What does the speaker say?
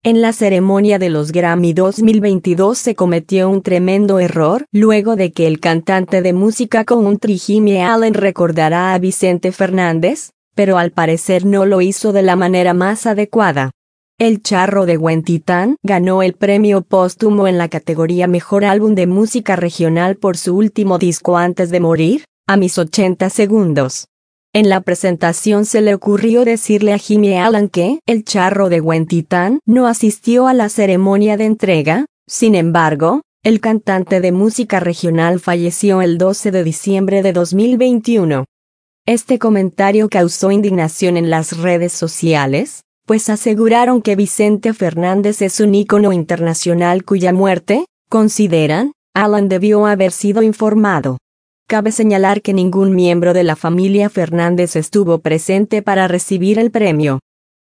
En la ceremonia de los Grammy 2022 se cometió un tremendo error luego de que el cantante de música country Jimmy Allen recordara a Vicente Fernández, pero al parecer no lo hizo de la manera más adecuada. El Charro de Huentitán ganó el premio póstumo en la categoría Mejor Álbum de Música Regional por su último disco antes de morir, A mis 80 segundos. En la presentación se le ocurrió decirle a Jimmy Allen que el Charro de Huentitán no asistió a la ceremonia de entrega. Sin embargo, el cantante de música regional falleció el 12 de diciembre de 2021. Este comentario causó indignación en las redes sociales, pues aseguraron que Vicente Fernández es un ícono internacional cuya muerte, consideran, Allen debió haber sido informado. Cabe señalar que ningún miembro de la familia Fernández estuvo presente para recibir el premio.